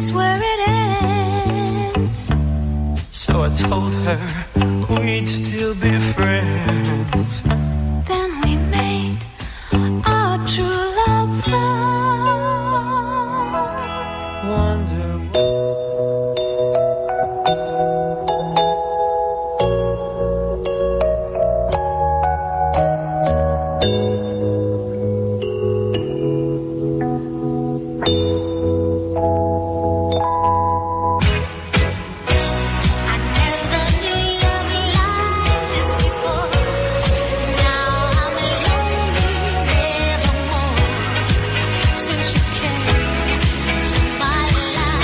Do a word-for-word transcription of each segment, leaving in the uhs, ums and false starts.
that's where it ends. So I told her we'd still be friends. Then we made our true love vow. Wonder Since you came into my life.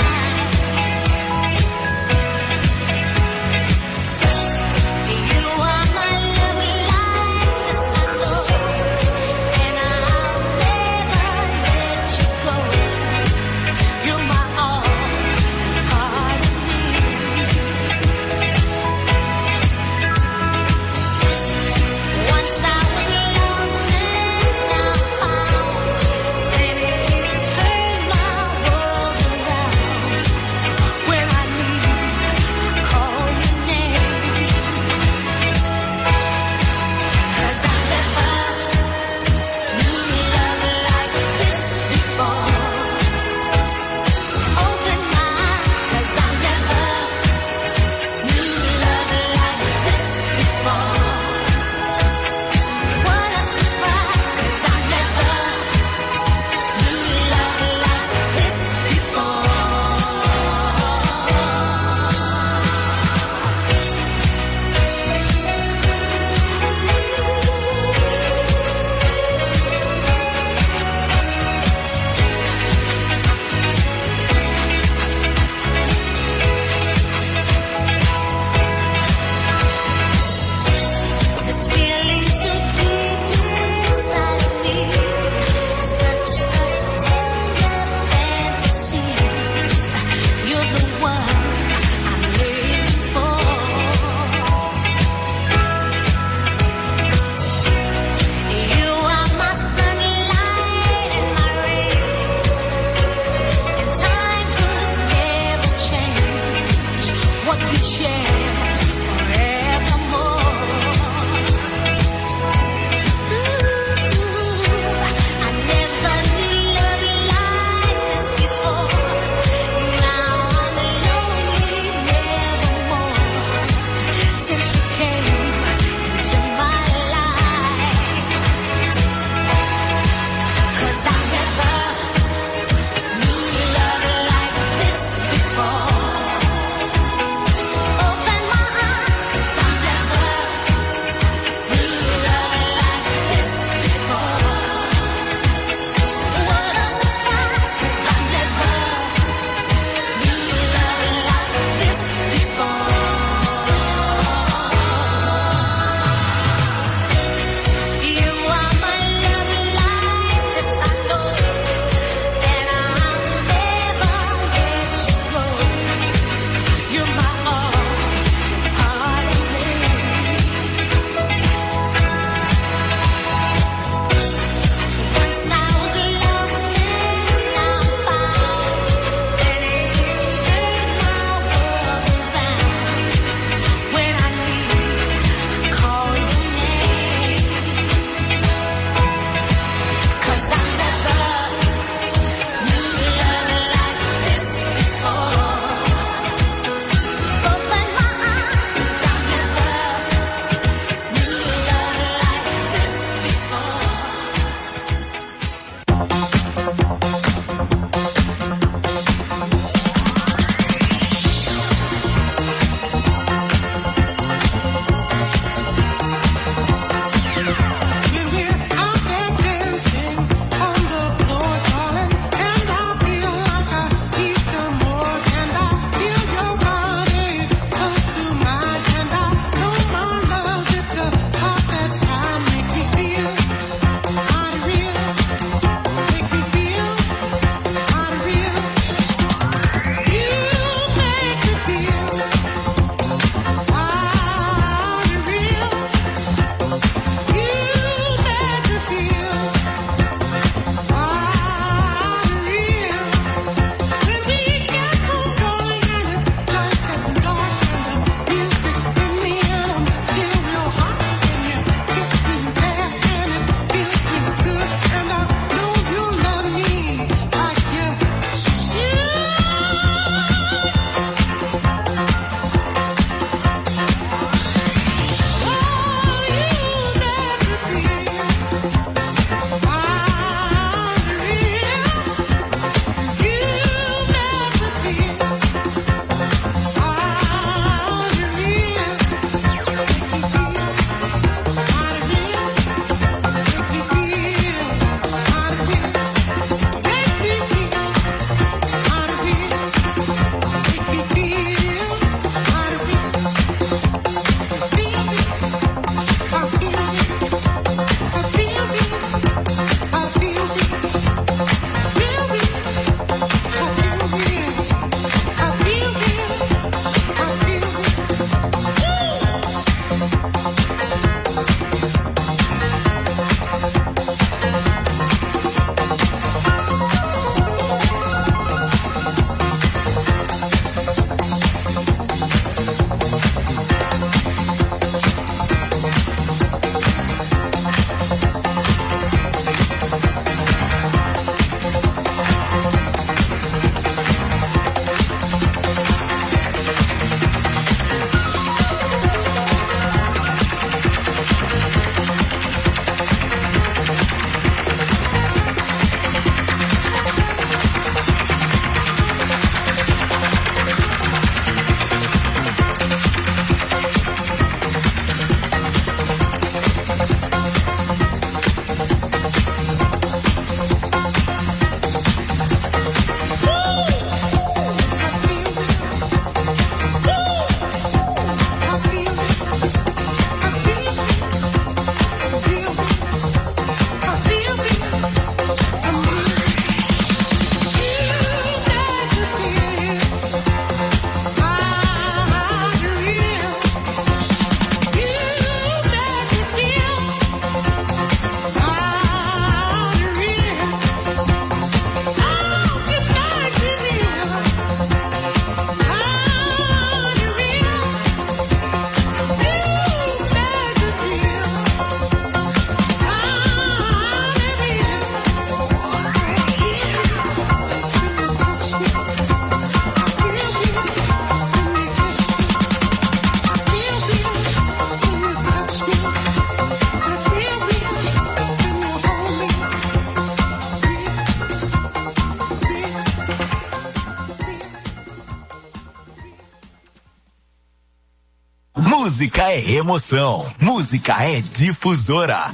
Música é emoção. Música é Difusora.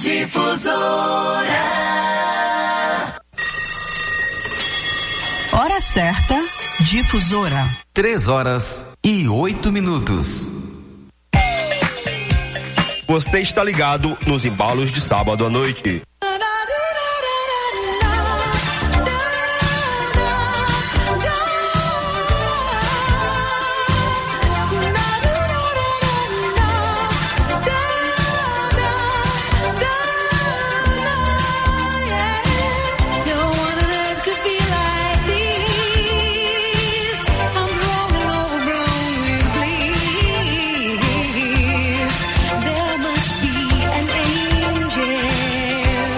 Difusora. Hora certa, Difusora. Três horas e oito minutos. Você está ligado nos embalos de sábado à noite. There must be an angel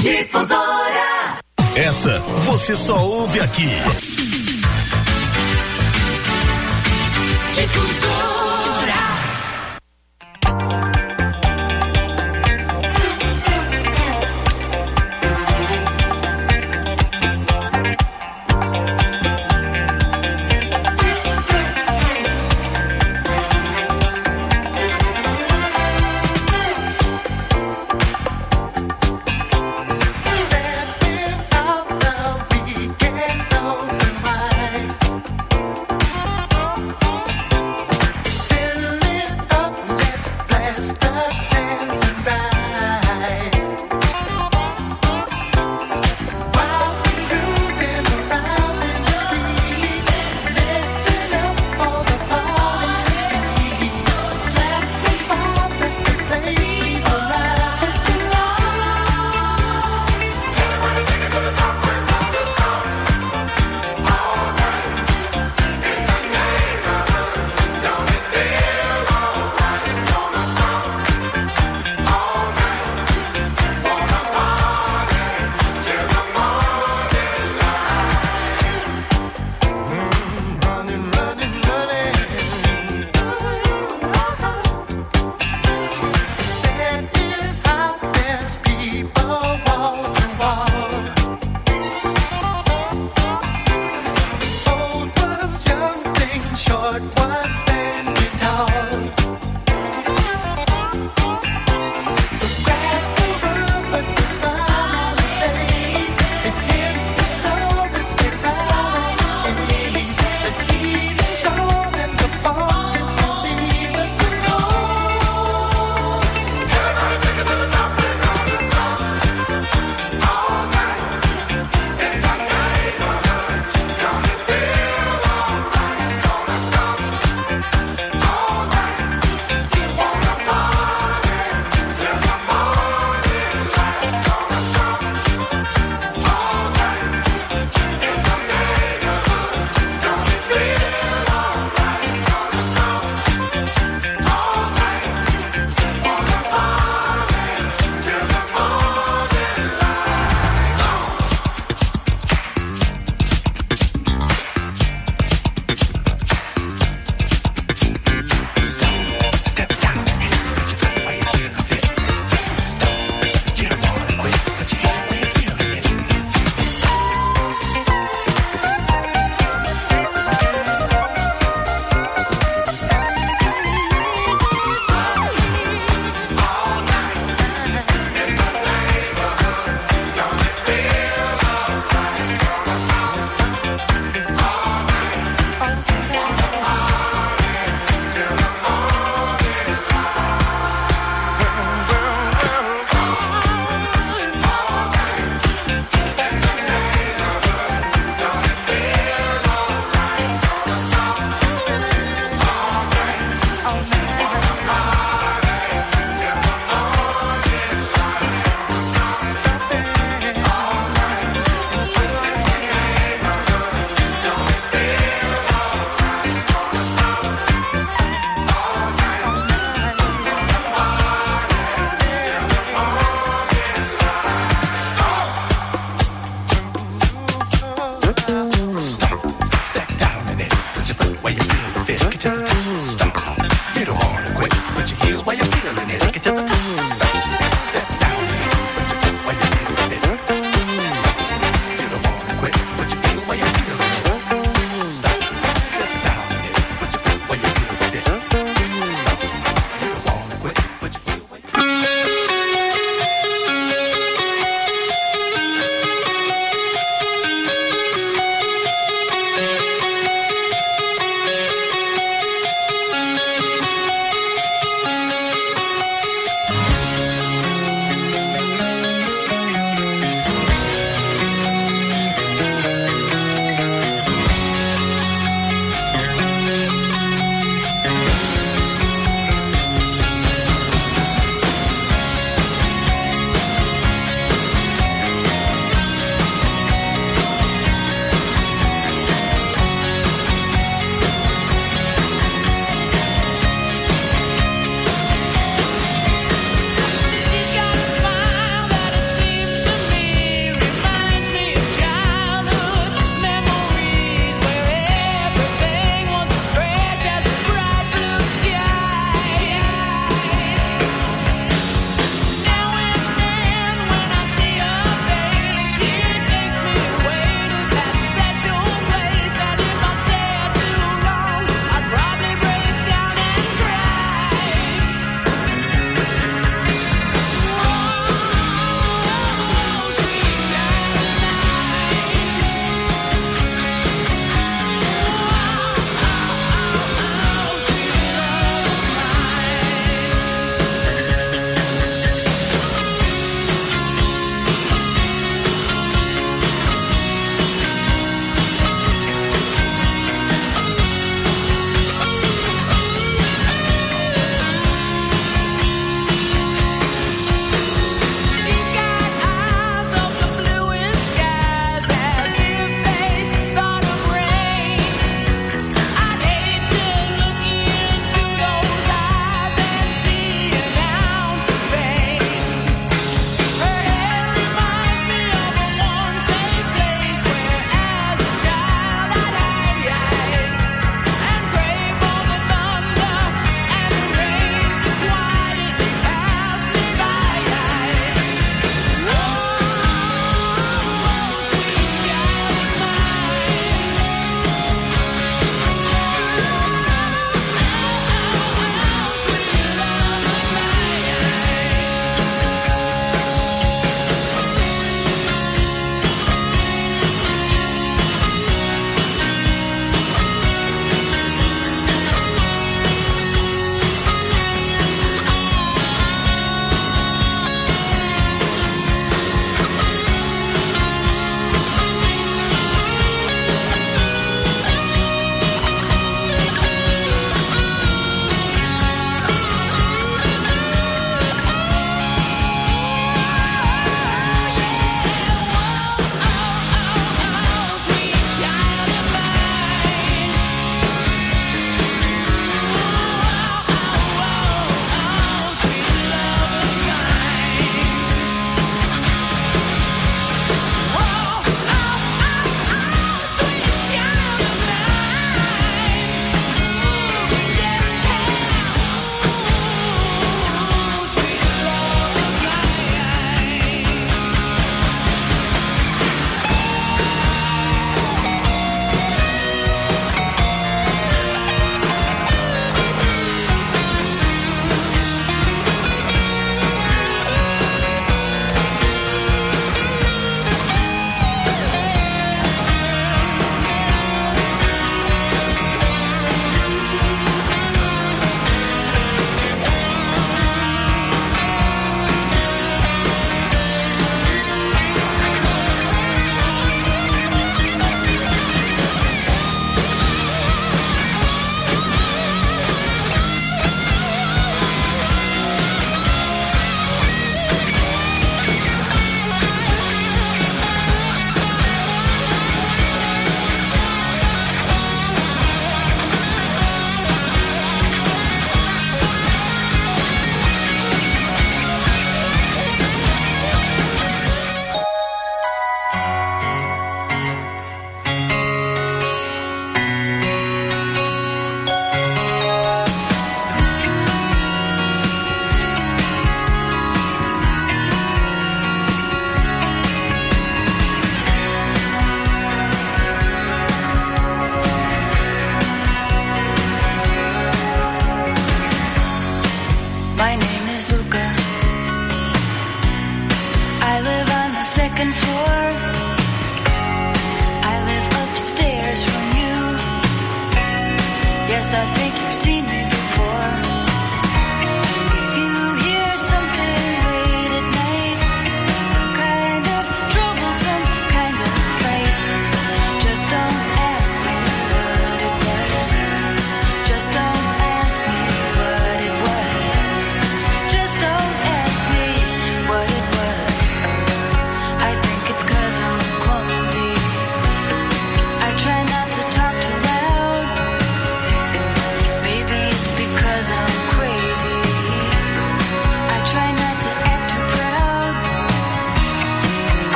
Difusora. Essa você só ouve aqui. Difusora.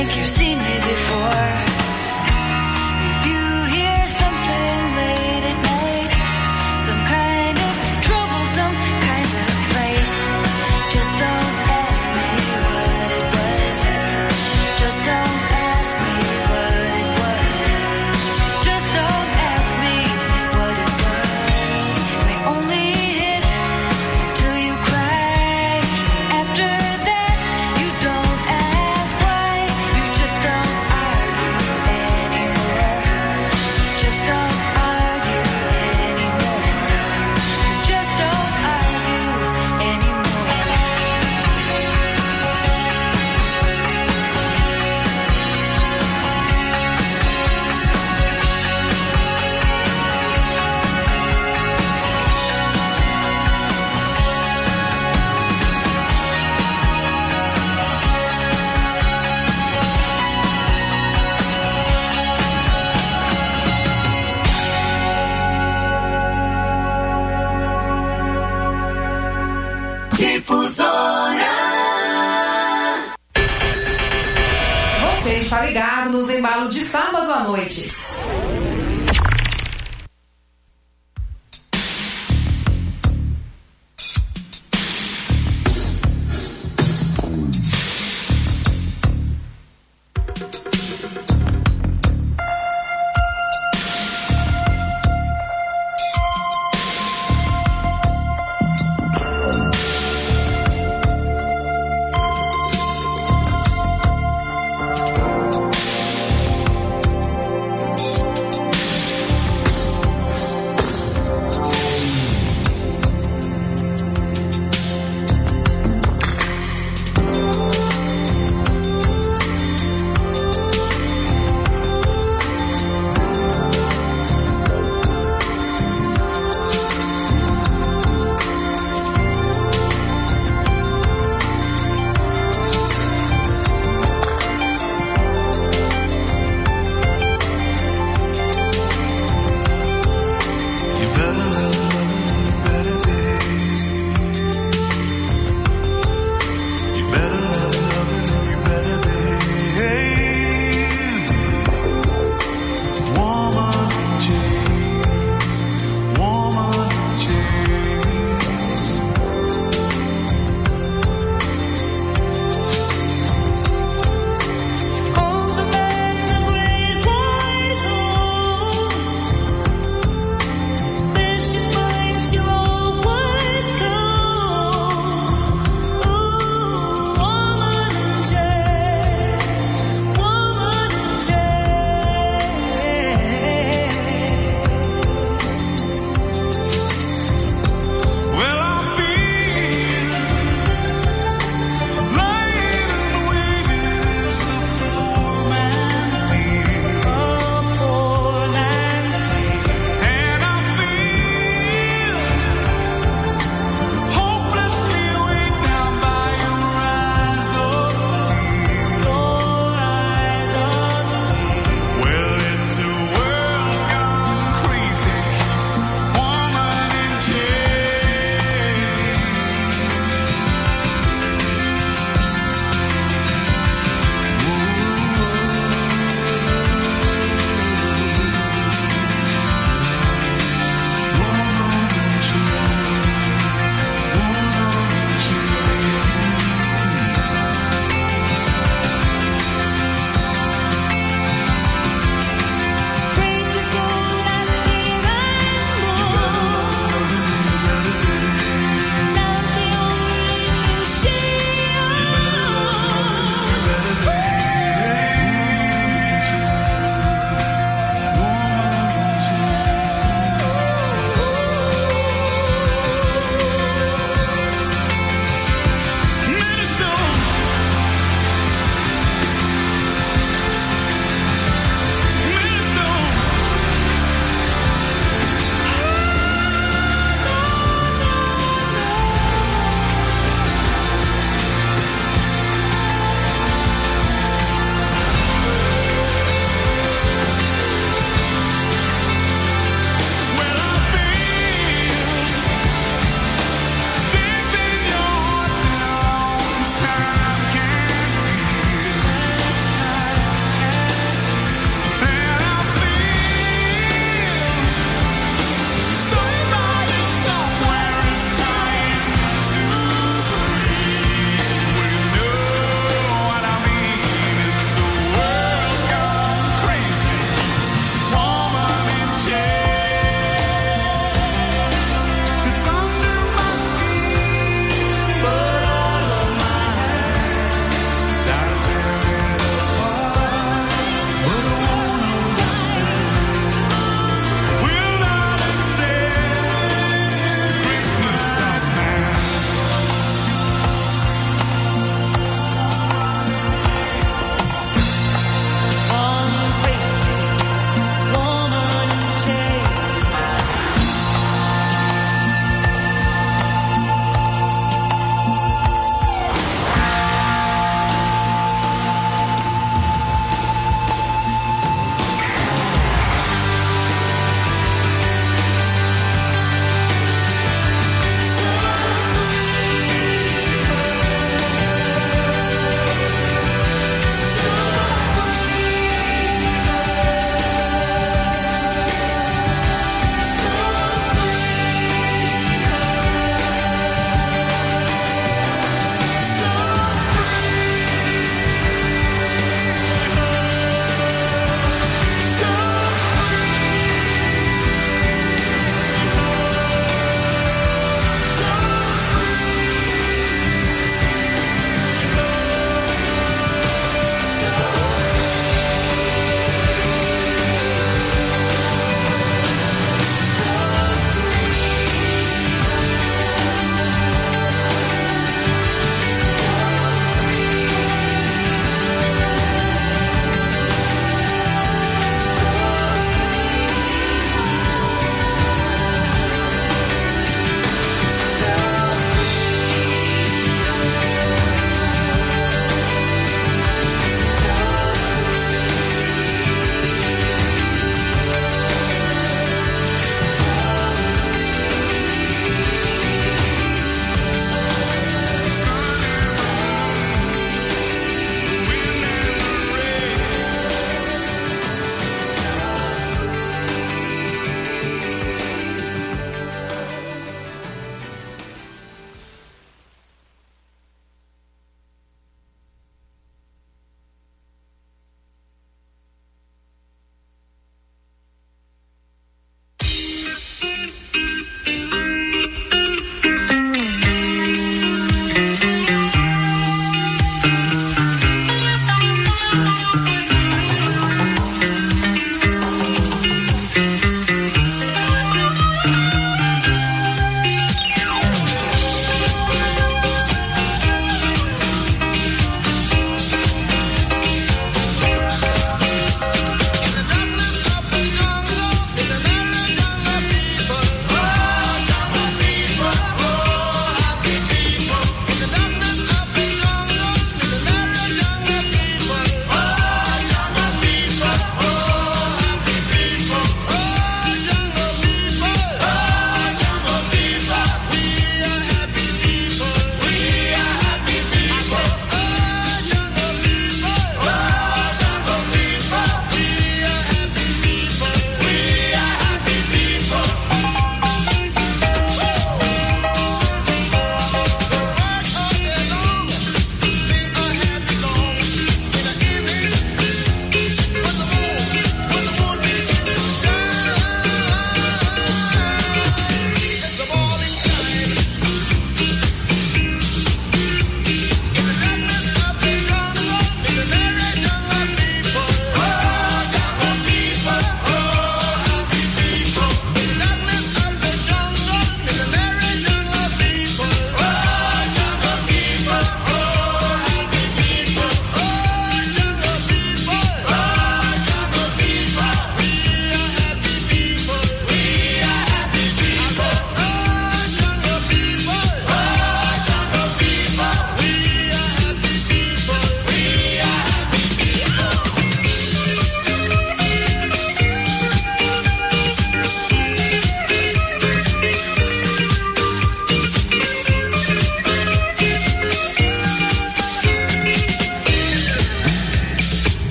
think you've seen me before. If you hear something late at night, some kind of trouble, some kind of fight, just don't ask me what it was. Just don't ask me what it was. Just don't ask me what it was. They only hit till you cry. After that, you don't ask why. You just don't argue anymore. Just don't argue anymore. Just don't argue anymore. Você está ligado nos embalos de sábado à noite. Thank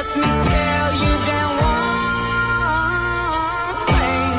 let me tell you that one thing.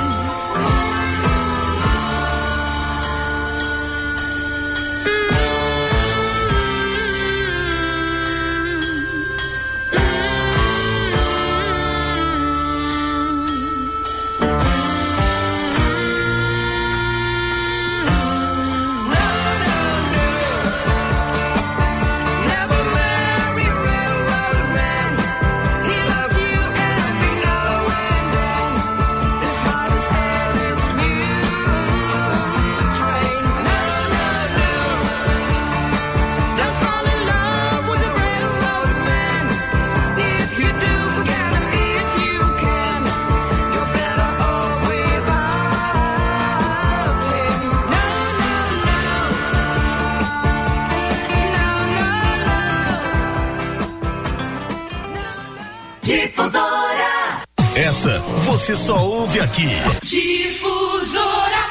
Difusora. Essa você só ouve aqui. Difusora.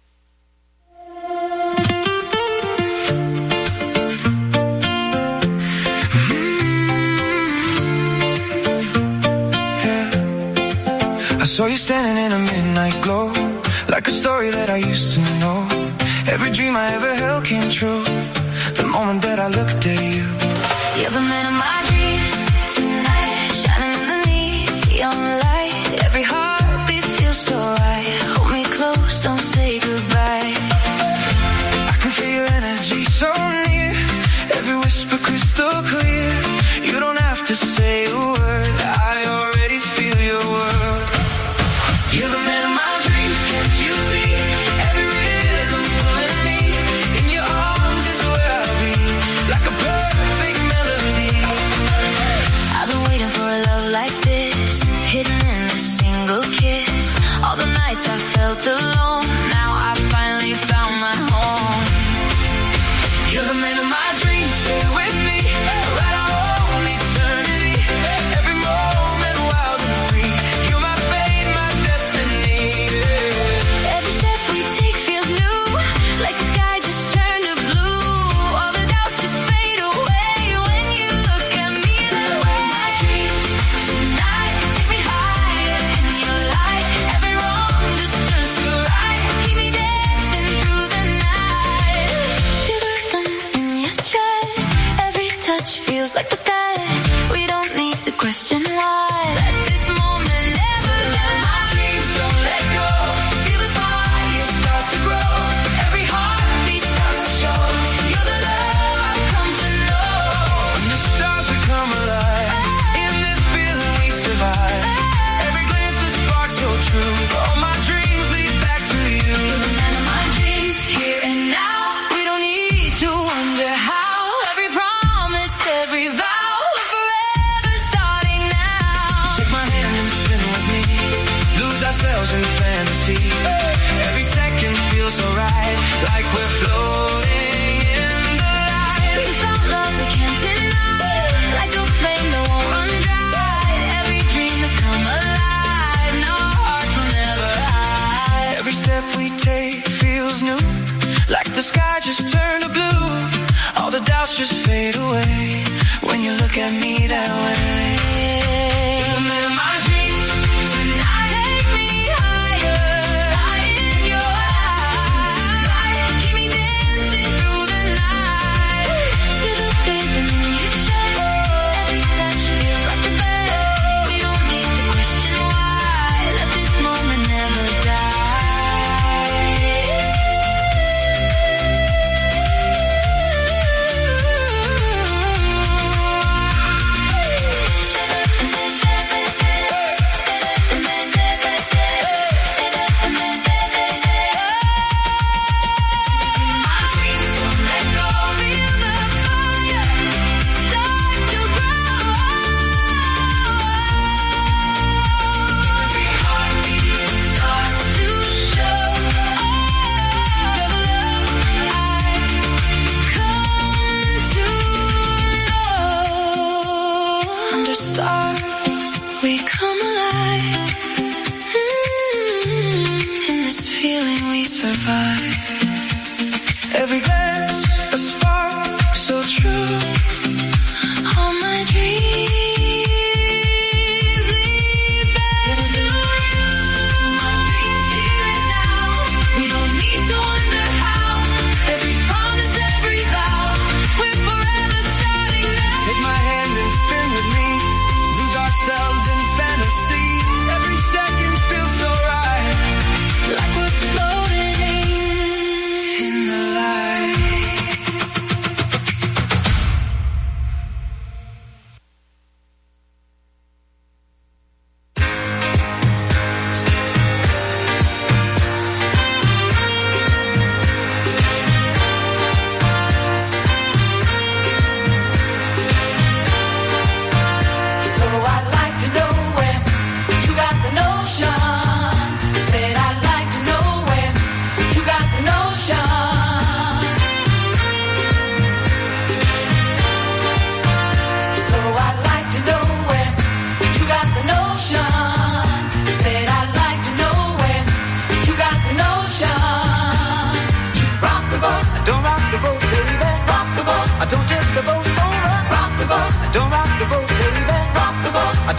I saw you standing in a midnight glow, like a story that I used to know. Every dream I ever held came true, the moment that I looked at you. You're the man of my dreams tonight, shining in the neon light. Every heartbeat feels so right. Hold me close, don't say goodbye. I can feel your energy so near, every whisper crystal clear. You don't have to say a word, I already feel your world. You're the man of my dreams, can't you see? Every rhythm pulling me, in your arms is where I'll be, like a perfect melody. I've been waiting for a love like this, hidden in a single kiss. All the nights I felt alone, now I finally found my home. You're the man of my dreams, stay with me, right on eternity. Every moment wild and free, you're my fate, my destiny. Yeah. Every step we take feels new, like the sky just turned to blue. All the doubts just fade away when you look at me that way. My dreams tonight take me higher in your light. Every wrong just turns to right. Keep me dancing through the night. Feel the rhythm in your chest. Every touch feels like the best. We don't need to question why. Let this moment never die. My dreams don't let go, feel the fire start to grow. Every heartbeat starts to show, you're the love I've come to know. When the stars become alive, in this feeling we survive. Every glance that sparks so true, all my dreams lead back to you. Man of my dreams, here and now. We don't need to wonder how. Every promise, every vow, we're forever starting now. Take my hand and spin with me, lose ourselves in fantasy. Every second feels so right, like we're floating in the light. We found love we can't deny, like a flame that won't run dry. Every dream has come alive, and our hearts will never hide. Every step we take feels new, like the sky just turned to blue. All the doubts just fade away when you look at me that way. You're the man of my dreams tonight. Take me higher.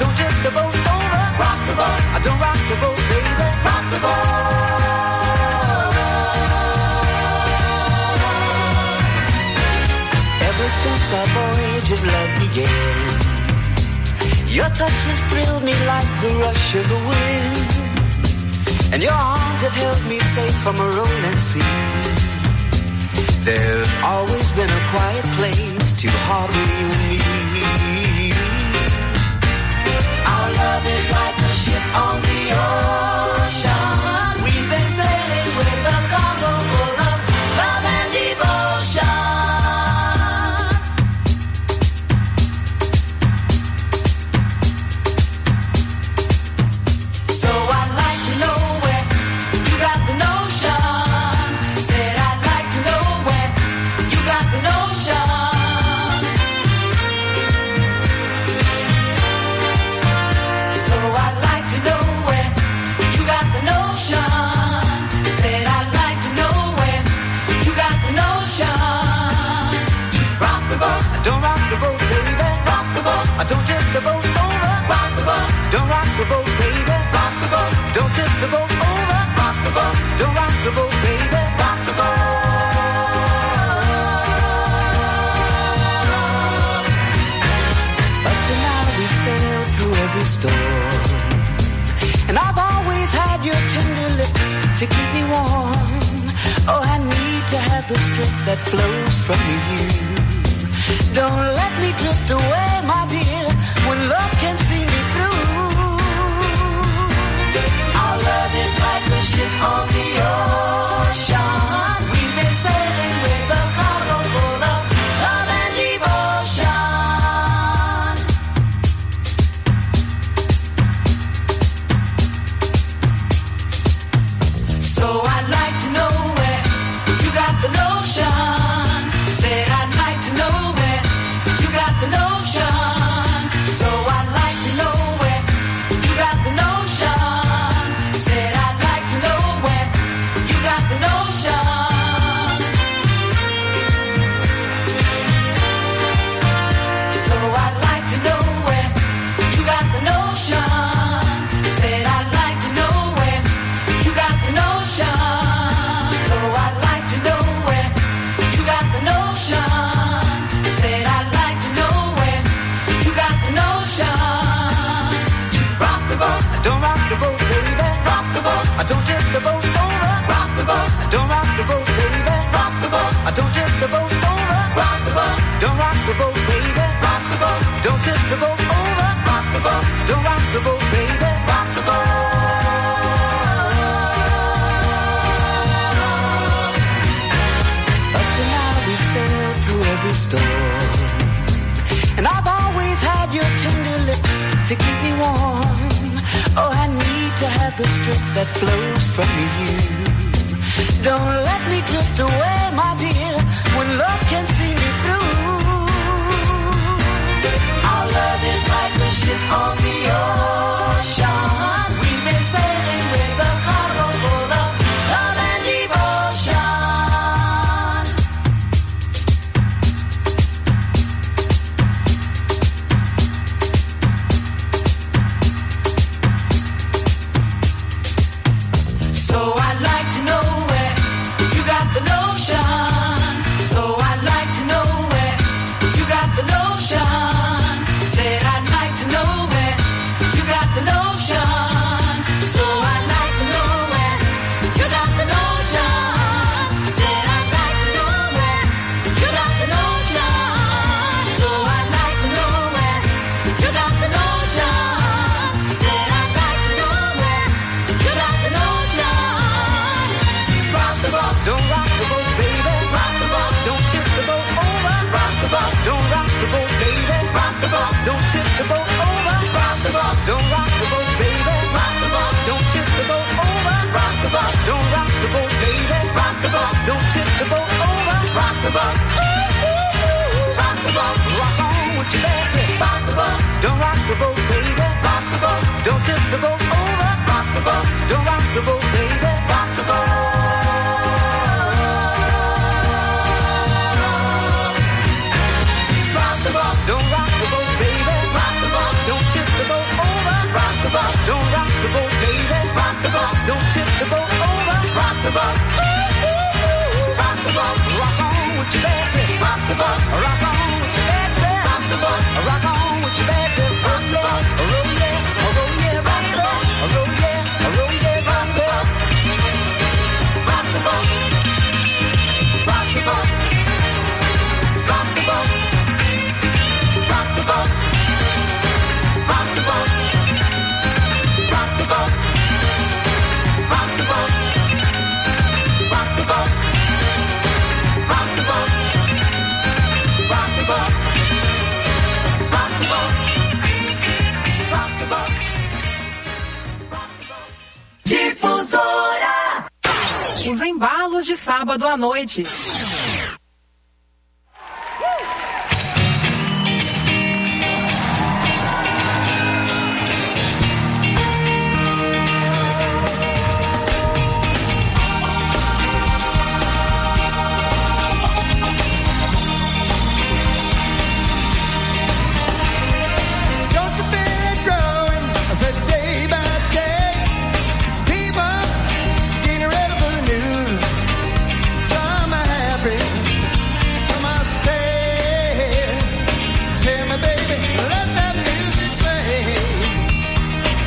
don't tip the boat over. Rock the boat, I don't rock the boat, baby. Rock the boat. Ever since our voyage has led me in, your touch has thrilled me like the rush of the wind, and your arms have held me safe from a rolling sea. There's always been a quiet place to harbor you and me. Our love is like a ship on the ocean. We've been sailing with a cargo full of love and devotion. So I'd like to know where you got the notion. Said I'd like to know where you got the notion. So I'd like to know where you got the notion. Said I'd like to know where you got the notion. Rock the boat, don't rock the boat, baby. Rock the boat, I don't tip the boat over. Rock the boat, don't rock the boat, baby. Rock the boat, don't tip the boat over. Rock the boat, don't rock the boat, baby. Rock the boat. Up to now we sailed through every storm, and I've always had your tender lips to keep me warm. Oh, I need to have the strength that flows from you. Don't let me drift away, my dear, when love can see me through. Our love is like a ship on the ocean. We've been sailing with a cargo full of love and devotion. So I'd like to know where you got the notion. Said I'd like to know where you got the notion. So I'd like to know where you got the notion. Said I'd like to know where you got the notion. So I'd like to know where you got the notion. Said I'd like to know where you got the notion. So I'd like to know where you got the notion. Said I'd like to know where you got the notion. Rock the boat, don't rock the boat, baby. Rock the boat, I don't tip the boat over. Rock the boat, don't rock the boat, baby. Rock the boat, I don't tip the boat over. Rock the boat, don't rock the boat, baby. Rock the boat, don't tip the boat over. Rock the boat, don't rock the boat, baby. Rock the boat. Up to now we sailed through every storm, and I've always had your tender lips to keep me warm. Oh, I need to have the strength that flows from you. Don't let me drift away, my dear, when love can see me through. Our love is like a ship on the ocean. We've been sailing with a cargo full of love and devotion. So I'd like to know where you got the notion. So I'd like to know where you got the notion. Said I'd like to know where you nos embalos de sábado à noite.